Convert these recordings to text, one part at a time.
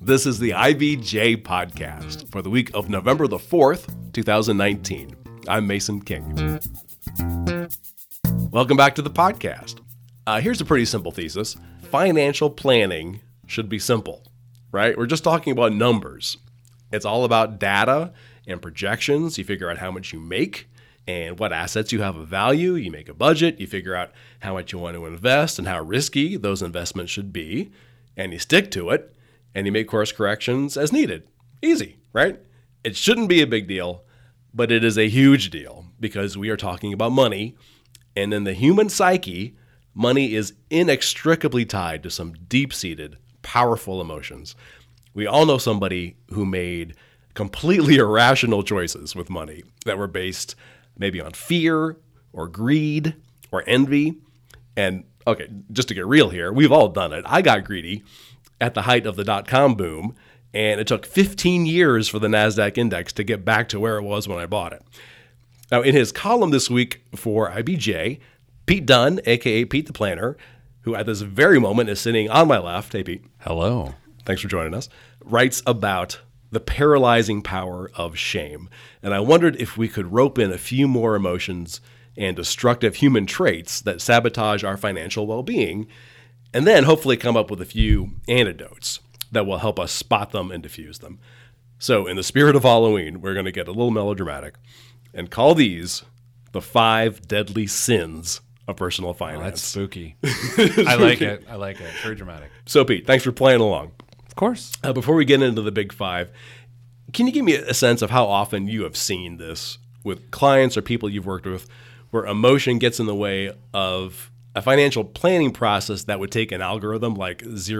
This is the IBJ podcast for the week of November the 4th, 2019. I'm Mason King. Welcome back to the podcast. Here's a pretty simple thesis. Financial planning should be simple, right? We're just talking about numbers. It's all about data and projections. You figure out how much you make and what assets you have of value. You make a budget. You figure out how much you want to invest and how risky those investments should be. And you stick to it. And you make course corrections as needed. Easy, right? It shouldn't be a big deal, but it is a huge deal because we are talking about money. And in the human psyche, money is inextricably tied to some deep-seated, powerful emotions. We all know somebody who made completely irrational choices with money that were based maybe on fear or greed or envy. And okay, just to get real here, we've all done it. I got greedy at the height of the dot-com boom, and it took 15 years for the NASDAQ index to get back to where it was when I bought it. Now, in his column this week for IBJ, Pete Dunn, a.k.a. Pete the Planner, who at this very moment is sitting on my left, hey Pete. Hello. Thanks for joining us, writes about the paralyzing power of shame. And I wondered if we could rope in a few more emotions and destructive human traits that sabotage our financial well-being, and then hopefully come up with a few antidotes that will help us spot them and diffuse them. So in the spirit of Halloween, we're going to get a little melodramatic and call these the 5 deadly sins of personal finance. Oh, that's spooky. I like it. Very dramatic. So Pete, thanks for playing along. Of course. Before we get into the big 5, can you give me a sense of how often you have seen this with clients or people you've worked with where emotion gets in the way of a financial planning process that would take an algorithm like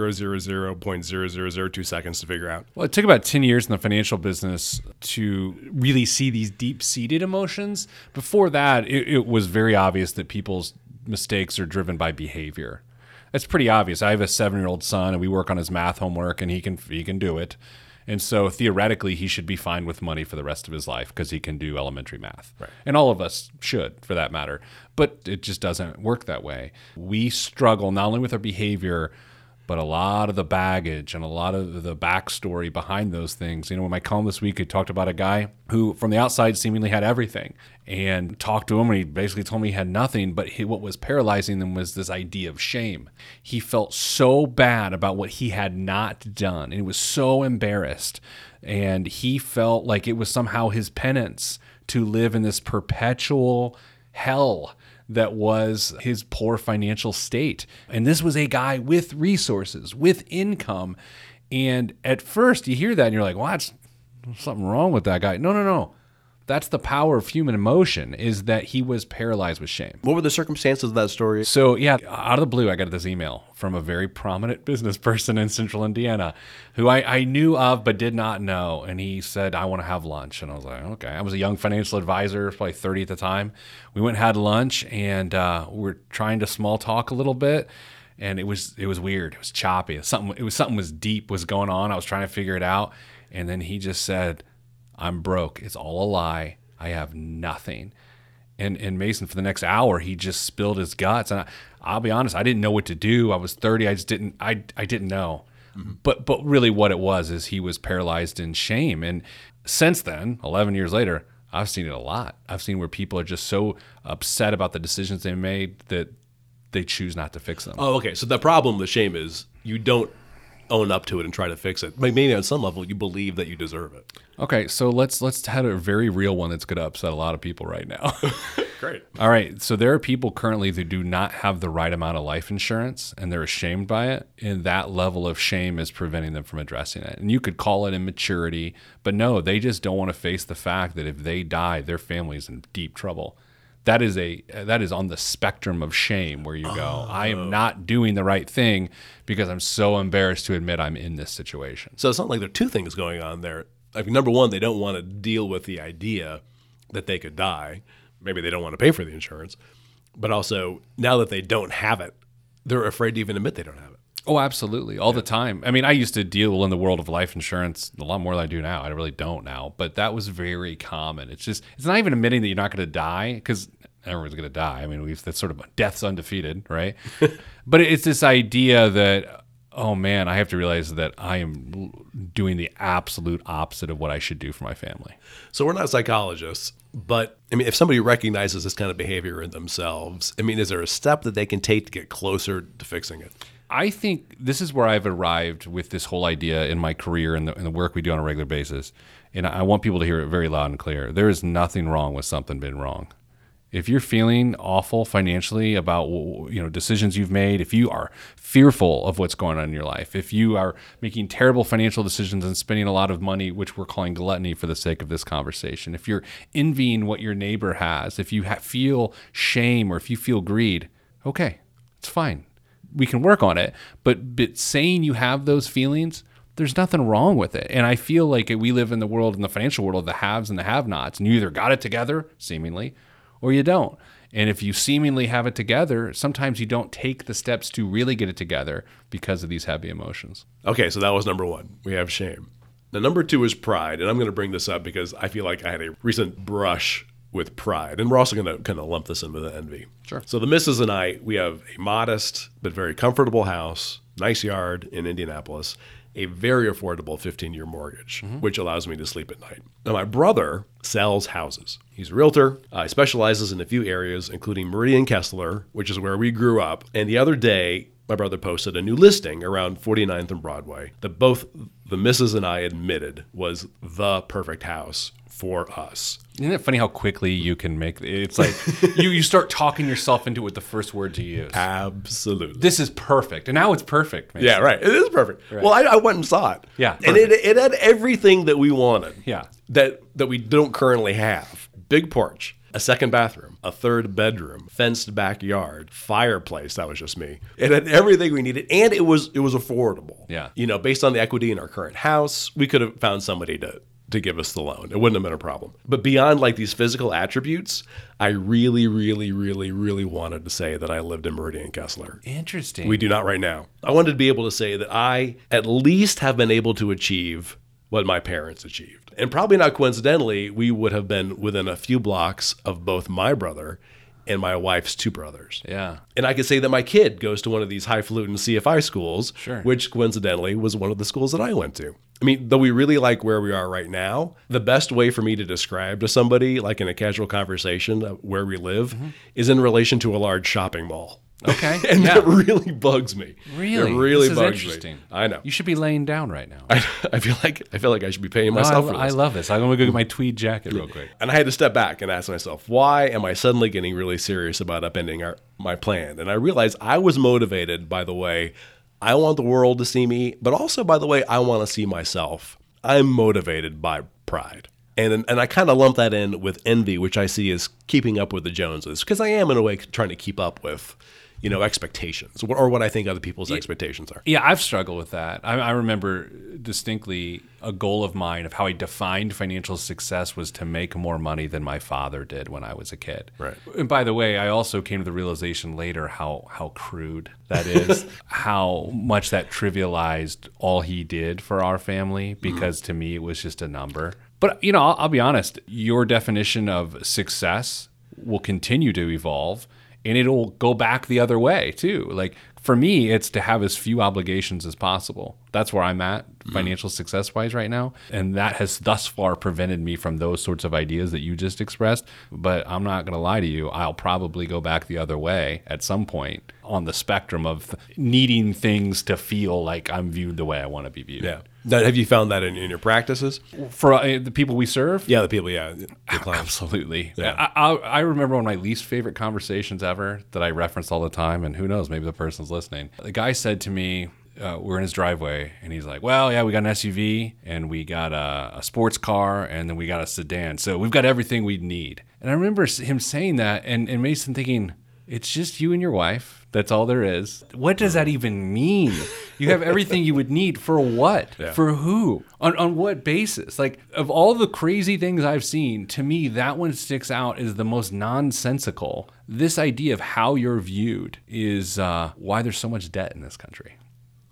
0.0002 seconds to figure out? Well, it took about 10 years in the financial business to really see these deep-seated emotions. Before that, it was very obvious that people's mistakes are driven by behavior. It's pretty obvious. I have a 7-year-old son, and we work on his math homework, and he can do it. And so theoretically, he should be fine with money for the rest of his life because he can do elementary math. Right. And all of us should, for that matter. But it just doesn't work that way. We struggle not only with our behavior, but a lot of the baggage and a lot of the backstory behind those things. You know, in my column this week, I talked about a guy who from the outside seemingly had everything, and talked to him, and he basically told me he had nothing, but what was paralyzing him was this idea of shame. He felt so bad about what he had not done, and he was so embarrassed, and he felt like it was somehow his penance to live in this perpetual hell that was his poor financial state. And this was a guy with resources, with income. And at first you hear that and you're like, well, that's something wrong with that guy. No. That's the power of human emotion, is that he was paralyzed with shame. What were the circumstances of that story? So yeah, out of the blue, I got this email from a very prominent business person in central Indiana who I knew of but did not know. And he said, I want to have lunch. And I was like, okay. I was a young financial advisor, probably 30 at the time. We went and had lunch, and we were trying to small talk a little bit. And it was weird. It was choppy. Something was deep was going on. I was trying to figure it out. And then he just said, I'm broke. It's all a lie. I have nothing. And Mason, for the next hour, he just spilled his guts. And I'll be honest, I didn't know what to do. I was 30. I just didn't know. Mm-hmm. But really what it was is he was paralyzed in shame. And since then, 11 years later, I've seen it a lot. I've seen where people are just so upset about the decisions they made that they choose not to fix them. Oh, okay. So the problem with shame is you don't own up to it and try to fix it. Maybe on some level you believe that you deserve it. Okay, so let's have a very real one that's going to upset a lot of people right now. Great. All right, so there are people currently that do not have the right amount of life insurance, and they're ashamed by it, and that level of shame is preventing them from addressing it. And you could call it immaturity, but no, they just don't want to face the fact that if they die, their family's in deep trouble. That is on the spectrum of shame where you go, I am not doing the right thing because I'm so embarrassed to admit I'm in this situation. So it's not like there are two things going on there. Like, number one, they don't want to deal with the idea that they could die. Maybe they don't want to pay for the insurance. But also, now that they don't have it, they're afraid to even admit they don't have it. Oh, absolutely. All the time. I mean, I used to deal in the world of life insurance a lot more than I do now. I really don't now, but that was very common. It's not even admitting that you're not going to die, because everyone's going to die. I mean, that's sort of death's undefeated, right? But it's this idea that, oh man, I have to realize that I am doing the absolute opposite of what I should do for my family. So we're not psychologists, but I mean, if somebody recognizes this kind of behavior in themselves, I mean, is there a step that they can take to get closer to fixing it? I think this is where I've arrived with this whole idea in my career and the work we do on a regular basis. And I want people to hear it very loud and clear. There is nothing wrong with something being wrong. If you're feeling awful financially about decisions you've made, if you are fearful of what's going on in your life, if you are making terrible financial decisions and spending a lot of money, which we're calling gluttony for the sake of this conversation, if you're envying what your neighbor has, if you feel shame or if you feel greed, okay, it's fine. We can work on it. But saying you have those feelings, there's nothing wrong with it. And I feel like we live in the financial world of the haves and the have-nots, and you either got it together, seemingly, or you don't. And if you seemingly have it together, sometimes you don't take the steps to really get it together because of these heavy emotions. Okay, so that was number one. We have shame. Now, number two is pride. And I'm going to bring this up because I feel like I had a recent brush with pride. And we're also going to kind of lump this in with envy. Sure. So the missus and I, we have a modest but very comfortable house, nice yard in Indianapolis, a very affordable 15-year mortgage, which allows me to sleep at night. Now, my brother sells houses. He's a realtor. He specializes in a few areas, including Meridian Kessler, which is where we grew up. And the other day, my brother posted a new listing around 49th and Broadway that both the missus and I admitted was the perfect house for us. Isn't it funny how quickly you can make it's like you start talking yourself into it with the first word to use. Absolutely. This is perfect. And now it's perfect. Yeah, right. It is perfect. Right. Well, I went and saw it. Yeah. And it had everything that we wanted. Yeah. That we don't currently have. Big porch, a second bathroom, a third bedroom, fenced backyard, fireplace. That was just me. It had everything we needed, and it was affordable. Yeah. Based on the equity in our current house, we could have found somebody to give us the loan. It wouldn't have been a problem. But beyond like these physical attributes, I really, really, really, really wanted to say that I lived in Meridian Kessler. Interesting. We do not right now. I wanted to be able to say that I at least have been able to achieve what my parents achieved. And probably not coincidentally, we would have been within a few blocks of both my brother and my wife's two brothers. Yeah. And I could say that my kid goes to one of these highfalutin CFI schools, Sure. which coincidentally was one of the schools that I went to. I mean, though we really like where we are right now, the best way for me to describe to somebody, like in a casual conversation, where we live is in relation to a large shopping mall. Okay. And yeah. that really bugs me. Really? It really this is bugs interesting. me. I know. You should be laying down right now. I feel like I should be paying myself for this. I love this. I'm going to go get my tweed jacket real quick. And I had to step back and ask myself, why am I suddenly getting really serious about upending my plan? And I realized I was motivated by the way I want the world to see me, but also by the way I want to see myself. I'm motivated by pride. And I kind of lump that in with envy, which I see as keeping up with the Joneses, because I am in a way trying to keep up with expectations or what I think other people's expectations are. Yeah, I've struggled with that. I remember distinctly a goal of mine of how I defined financial success was to make more money than my father did when I was a kid. Right. And by the way, I also came to the realization later how crude that is, how much that trivialized all he did for our family, because to me it was just a number. But, I'll be honest, your definition of success will continue to evolve. And it'll go back the other way, too. Like, for me, it's to have as few obligations as possible. That's where I'm at financial success-wise right now. And that has thus far prevented me from those sorts of ideas that you just expressed. But I'm not going to lie to you. I'll probably go back the other way at some point on the spectrum of needing things to feel like I'm viewed the way I want to be viewed. Yeah. Now, have you found that in your practices? For the people we serve? Yeah, the people, the clients. Absolutely. Yeah. I remember one of my least favorite conversations ever that I reference all the time, and who knows, maybe the person's listening. The guy said to me, we're in his driveway, and he's like, well, yeah, we got an SUV, and we got a sports car, and then we got a sedan. So we've got everything we need. And I remember him saying that, and Mason thinking, it's just you and your wife. That's all there is. What does that even mean? You have everything you would need for what? Yeah. For who? On what basis? Like, of all the crazy things I've seen, to me, that one sticks out as the most nonsensical. This idea of how you're viewed is why there's so much debt in this country.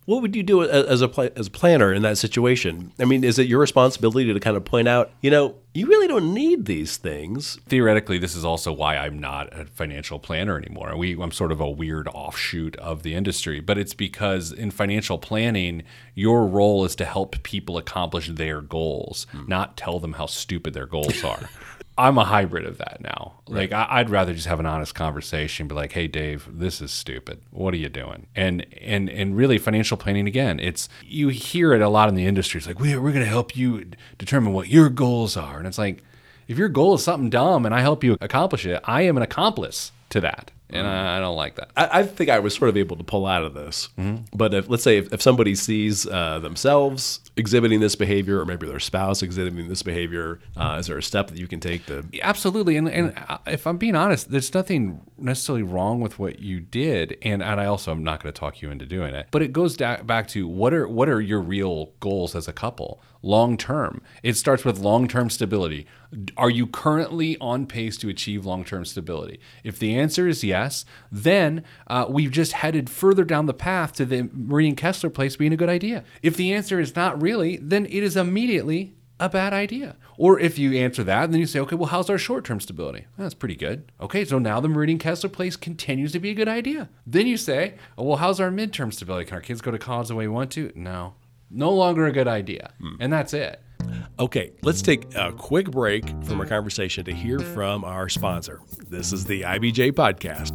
What would you do as a planner in that situation? I mean, is it your responsibility to kind of point out, you really don't need these things? Theoretically, this is also why I'm not a financial planner anymore. I'm sort of a weird offshoot of the industry, but it's because in financial planning, your role is to help people accomplish their goals, not tell them how stupid their goals are. I'm a hybrid of that now. Right. Like I'd rather just have an honest conversation, be like, "Hey, Dave, this is stupid. What are you doing?" And really, financial planning again. It's you hear it a lot in the industry. It's like we're going to help you determine what your goals are, and it's like if your goal is something dumb and I help you accomplish it, I am an accomplice to that. And I don't like that. I think I was sort of able to pull out of this. But let's say if somebody sees themselves exhibiting this behavior, or maybe their spouse exhibiting this behavior, is there a step that you can take to? Absolutely. And if I'm being honest, there's nothing necessarily wrong with what you did. And I also am not going to talk you into doing it. But it goes back to what are your real goals as a couple? Long term. It starts with long-term stability. Are you currently on pace to achieve long-term stability? If the answer is yes, then we've just headed further down the path to the Meridian Kessler place being a good idea. If the answer is not really, then it is immediately a bad idea. Or if you answer that, then you say, okay, well, how's our short-term stability? Well, that's pretty good. Okay, so now the Meridian Kessler place continues to be a good idea. Then you say, oh, well, how's our midterm stability? Can our kids go to college the way we want to? No longer a good idea. And that's it. Okay, let's take a quick break from our conversation to hear from our sponsor. This is the IBJ Podcast.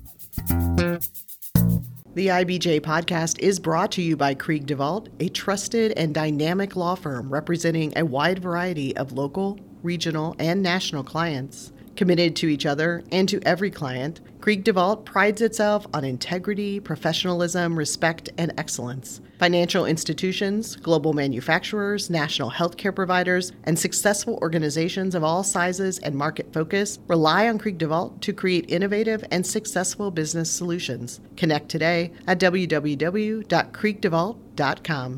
The IBJ Podcast is brought to you by Krieg DeVault, a trusted and dynamic law firm representing a wide variety of local, regional, and national clients. Committed to each other and to every client, Krieg DeVault prides itself on integrity, professionalism, respect, and excellence. Financial institutions, global manufacturers, national healthcare providers, and successful organizations of all sizes and market focus rely on Krieg DeVault to create innovative and successful business solutions. Connect today at www.kriegdevault.com.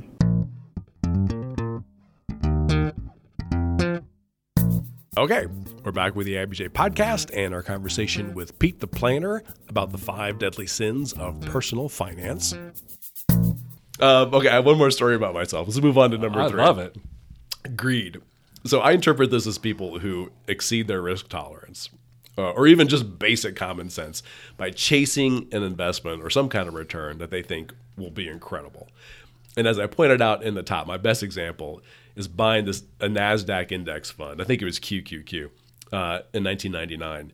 Okay, we're back with the IBJ Podcast and our conversation with Pete the Planner about the 5 deadly sins of personal finance. Okay, I have one more story about myself. Let's move on to number 3. I love it. Greed. So I interpret this as people who exceed their risk tolerance, or even just basic common sense, by chasing an investment or some kind of return that they think will be incredible. And as I pointed out in the top, my best example is buying a NASDAQ index fund. I think it was QQQ in 1999,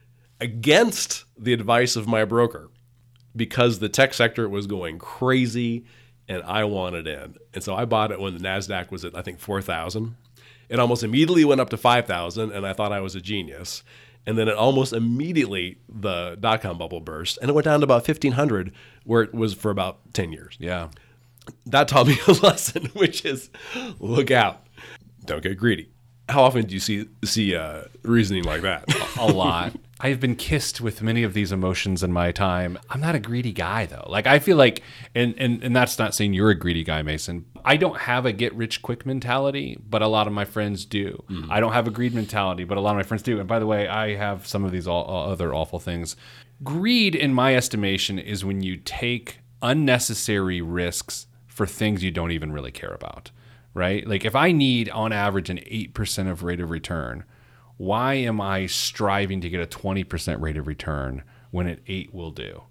against the advice of my broker, because the tech sector was going crazy and I wanted in. And so I bought it when the NASDAQ was at, I think, 4,000. It almost immediately went up to 5,000, and I thought I was a genius. And then it almost immediately, the dot-com bubble burst, and it went down to about 1,500, where it was for about 10 years. Yeah. That taught me a lesson, which is look out. Don't get greedy. How often do you see reasoning like that? A lot. I've been kissed with many of these emotions in my time. I'm not a greedy guy, though. Like, I feel like, and that's not saying you're a greedy guy, Mason. I don't have a get-rich-quick mentality, but a lot of my friends do. I don't have a greed mentality, but a lot of my friends do. And by the way, I have some of these other awful things. Greed, in my estimation, is when you take unnecessary risks for things you don't even really care about, right? Like if I need, on average, an 8% of rate of return, why am I striving to get a 20% rate of return when an 8 will do?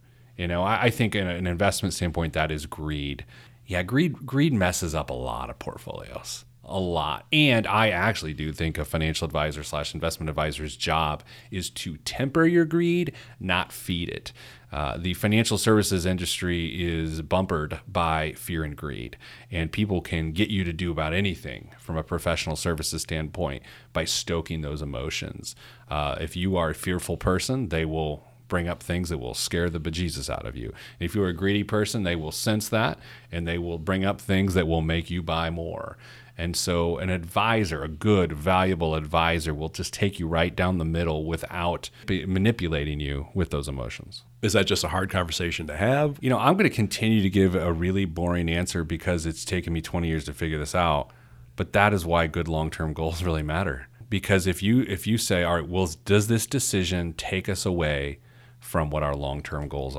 I think in an investment standpoint, that is greed. Yeah, greed messes up a lot of portfolios. A lot. And I actually do think a financial advisor / investment advisor's job is to temper your greed, not feed it. The financial services industry is bumpered by fear and greed, and people can get you to do about anything from a professional services standpoint by stoking those emotions. If you are a fearful person, they will bring up things that will scare the bejesus out of you. If you're a greedy person, they will sense that, and they will bring up things that will make you buy more. And so an advisor, a good, valuable advisor, will just take you right down the middle without manipulating you with those emotions. Is that just a hard conversation to have? I'm going to continue to give a really boring answer because it's taken me 20 years to figure this out. But that is why good long-term goals really matter. Because if you say, all right, well, does this decision take us away from what our long-term goals are?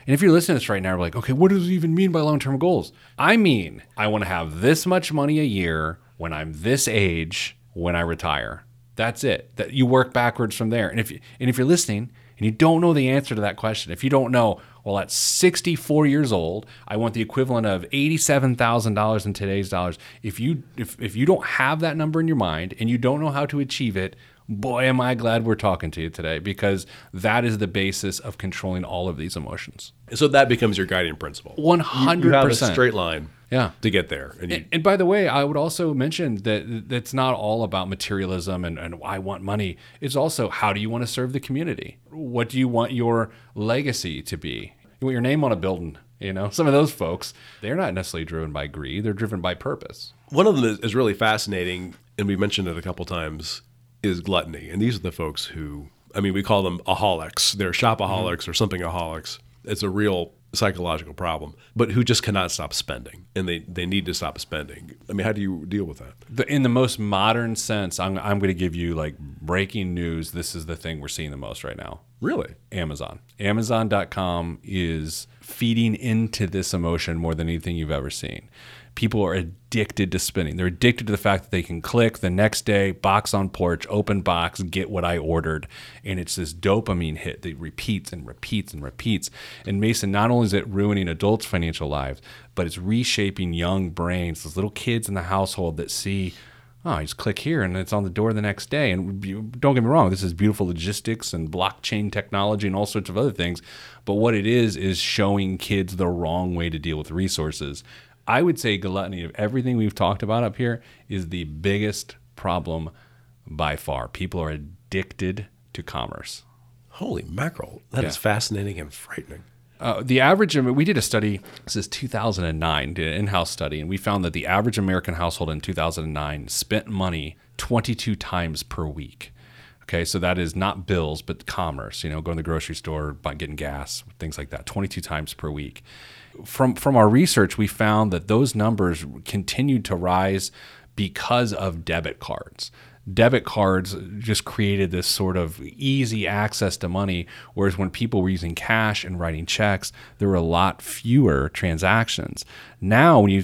And if you're listening to this right now, you're like, okay, what does it even mean by long-term goals? I mean, I want to have this much money a year when I'm this age when I retire. That's it. That you work backwards from there. And if you're listening and you don't know the answer to that question, if you don't know, well, at 64 years old, I want the equivalent of $87,000 in today's dollars. If you don't have that number in your mind and you don't know how to achieve it, boy, am I glad we're talking to you today, because that is the basis of controlling all of these emotions. So that becomes your guiding principle. 100%. You have a straight line Yeah. to get there. And by the way, I would also mention that it's not all about materialism and I want money. It's also, how do you want to serve the community? What do you want your legacy to be? You want your name on a building. Some of those folks, they're not necessarily driven by greed. They're driven by purpose. One of them is really fascinating, and we mentioned it a couple times, is gluttony. And these are the folks who, we call them aholics. They're shopaholics or something-aholics. It's a real psychological problem, but who just cannot stop spending, and they need to stop spending. How do you deal with that? In the most modern sense, I'm going to give you like breaking news. This is the thing we're seeing the most right now. Really? Amazon. Amazon.com is feeding into this emotion more than anything you've ever seen. People are addicted to spending. They're addicted to the fact that they can click the next day, box on porch, open box, get what I ordered. And it's this dopamine hit that repeats and repeats and repeats. And Mason, not only is it ruining adults' financial lives, but it's reshaping young brains, those little kids in the household that see, oh, you just click here and it's on the door the next day. And don't get me wrong, this is beautiful logistics and blockchain technology and all sorts of other things. But what it is showing kids the wrong way to deal with resources. I would say gluttony, of everything we've talked about up here, is the biggest problem by far. People are addicted to commerce. Holy mackerel. That is fascinating and frightening. The average, we did a study, this is 2009, did an in-house study, and we found that the average American household in 2009 spent money 22 times per week. Okay, so that is not bills, but commerce, going to the grocery store, getting gas, things like that, 22 times per week. From our research, we found that those numbers continued to rise because of debit cards. Debit cards just created this sort of easy access to money, whereas when people were using cash and writing checks, there were a lot fewer transactions. Now, when you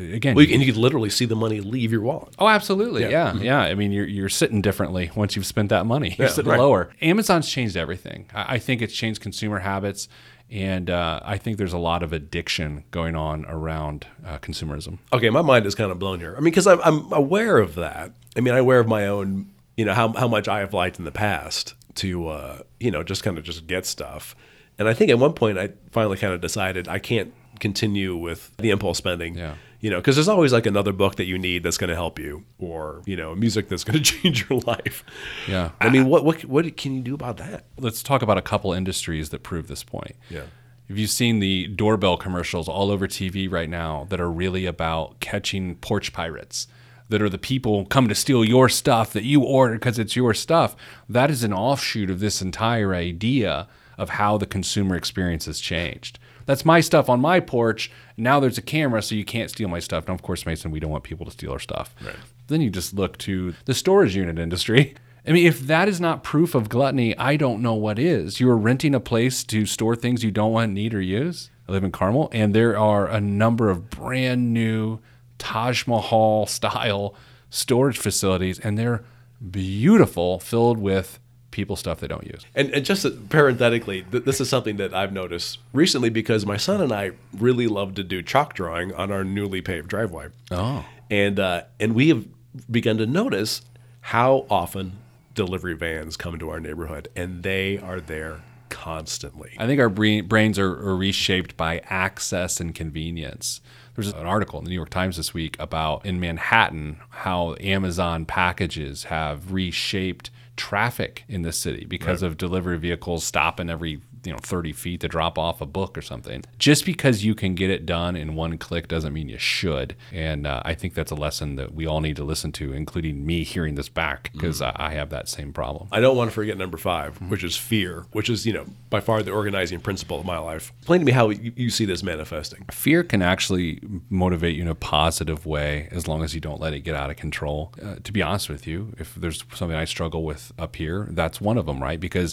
could literally see the money leave your wallet. Oh, absolutely, yeah. You're sitting differently once you've spent that money. You're sitting lower. Amazon's changed everything. I think it's changed consumer habits. And I think there's a lot of addiction going on around consumerism. Okay, my mind is kind of blown here. Because I'm aware of that. I'm aware of my own, how much I have liked in the past to, just get stuff. And I think at one point I finally kind of decided I can't continue with the impulse spending. Yeah. Because there's always like another book that you need that's going to help you, or music that's going to change your life. Yeah. What can you do about that? Let's talk about a couple industries that prove this point. Yeah. Have you seen the doorbell commercials all over TV right now that are really about catching porch pirates? That are the people come to steal your stuff that you ordered because it's your stuff. That is an offshoot of this entire idea of how the consumer experience has changed. That's my stuff on my porch. Now there's a camera, so you can't steal my stuff. Now, of course, Mason, we don't want people to steal our stuff. Right. Then you just look to the storage unit industry. If that is not proof of gluttony, I don't know what is. You're renting a place to store things you don't want, need, or use. I live in Carmel, and there are a number of brand new Taj Mahal style storage facilities, and they're beautiful, filled with people stuff they don't use. And just parenthetically, this is something that I've noticed recently because my son and I really love to do chalk drawing on our newly paved driveway. Oh. And we have begun to notice how often delivery vans come to our neighborhood, and they are there constantly. I think our brains are reshaped by access and convenience. There's an article in the New York Times this week about in Manhattan how Amazon packages have reshaped traffic in the city because of delivery vehicles stopping every 30 feet to drop off a book or something. Just because you can get it done in one click doesn't mean you should. And I think that's a lesson that we all need to listen to, including me hearing this back, because I have that same problem. I don't want to forget number 5, which is fear, which is, by far the organizing principle of my life. Explain to me how you see this manifesting. Fear can actually motivate you in a positive way as long as you don't let it get out of control. To be honest with you, if there's something I struggle with up here, that's one of them, right? Because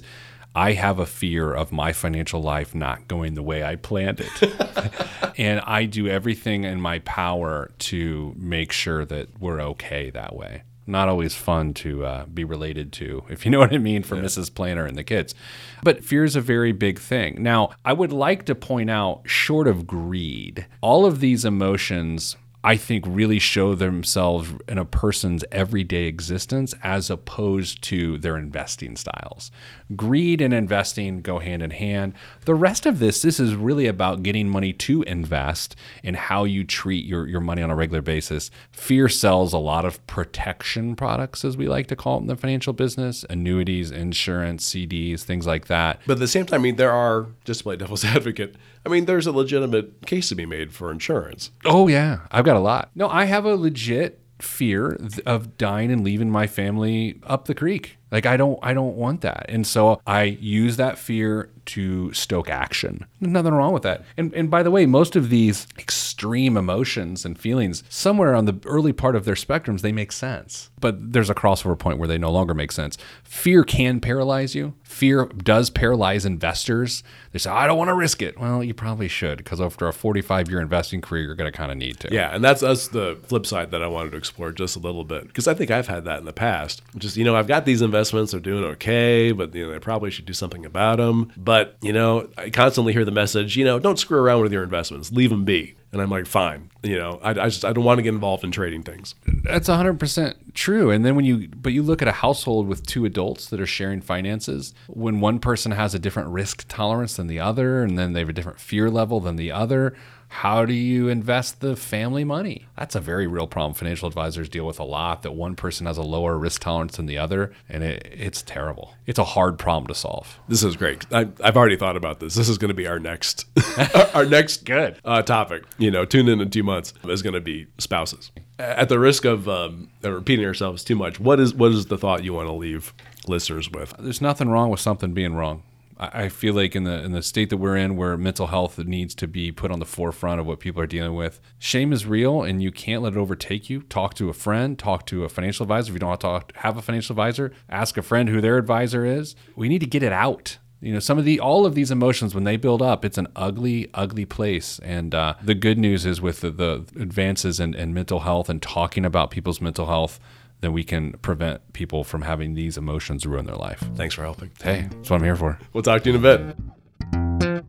I have a fear of my financial life not going the way I planned it. And I do everything in my power to make sure that we're okay that way. Not always fun to be related to, if you know what I mean, for Mrs. Planner and the kids. But fear is a very big thing. Now, I would like to point out, short of greed, all of these emotions, I think, really show themselves in a person's everyday existence as opposed to their investing styles. Greed and investing go hand in hand. The rest of this is really about getting money to invest and how you treat your money on a regular basis. Fear sells a lot of protection products, as we like to call them in the financial business, annuities, insurance, CDs, things like that. But at the same time, I mean, there are, just to play devil's advocate, I mean, there's a legitimate case to be made for insurance. Oh, yeah. I've got a lot. No, I have a legit fear of dying and leaving my family up the creek. Like, I don't want that. And so I use that fear to stoke action. There's nothing wrong with that. And by the way, most of these extreme emotions and feelings, somewhere on the early part of their spectrums, they make sense. But there's a crossover point where they no longer make sense. Fear can paralyze you. Fear does paralyze investors. They say, I don't want to risk it. Well, you probably should, because after a 45-year investing career, you're going to kind of need to. Yeah, and that's the flip side that I wanted to explore just a little bit, because I think I've had that in the past. Just, I've got these investments, they're doing okay, but they probably should do something about them. But, I constantly hear the message, don't screw around with your investments, leave them be. And I'm like, fine. I don't want to get involved in trading things. That's 100% true. And then when you look at a household with two adults that are sharing finances, when one person has a different risk tolerance than the other, and then they have a different fear level than the other, how do you invest the family money? That's a very real problem. Financial advisors deal with a lot, that one person has a lower risk tolerance than the other, and it's terrible. It's a hard problem to solve. This is great. I've already thought about this. This is going to be our next good topic. Tune in 2 months is going to be spouses. At the risk of repeating ourselves too much, what is the thought you want to leave listeners with? There's nothing wrong with something being wrong. I feel like in the state that we're in, where mental health needs to be put on the forefront of what people are dealing with, shame is real, and you can't let it overtake you. Talk to a friend, talk to a financial advisor. If you don't have a financial advisor, ask a friend who their advisor is. We need to get it out. All of these emotions, when they build up, it's an ugly, ugly place. And the good news is, with the advances in mental health and talking about people's mental health, then we can prevent people from having these emotions ruin their life. Thanks for helping. Hey, that's what I'm here for. We'll talk to you in a bit.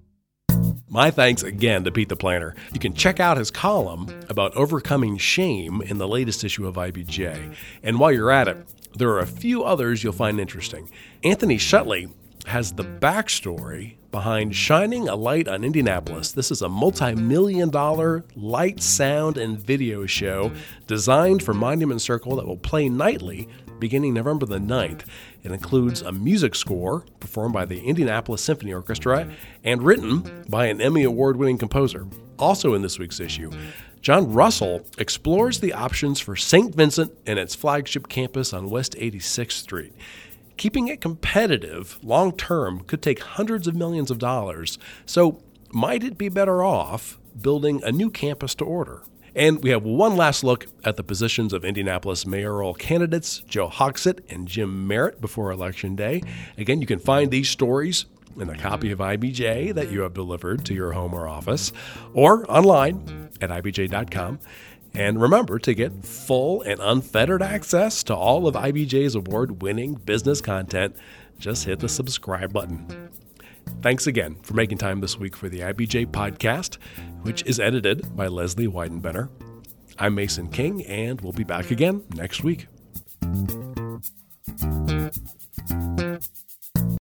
My thanks again to Pete the Planner. You can check out his column about overcoming shame in the latest issue of IBJ. And while you're at it, there are a few others you'll find interesting. Anthony Shutley has the backstory behind Shining a Light on Indianapolis. This is a multi-million-dollar light, sound, and video show designed for Monument Circle that will play nightly beginning November the 9th. It includes a music score performed by the Indianapolis Symphony Orchestra and written by an Emmy Award-winning composer. Also in this week's issue, John Russell explores the options for St. Vincent and its flagship campus on West 86th Street. Keeping it competitive long-term could take hundreds of millions of dollars, so might it be better off building a new campus to order? And we have one last look at the positions of Indianapolis mayoral candidates Joe Hogsett and Jim Merritt before Election Day. Again, you can find these stories in a copy of IBJ that you have delivered to your home or office, or online at IBJ.com. And remember, to get full and unfettered access to all of IBJ's award-winning business content, just hit the subscribe button. Thanks again for making time this week for the IBJ podcast, which is edited by Leslie Weidenbender. I'm Mason King, and we'll be back again next week.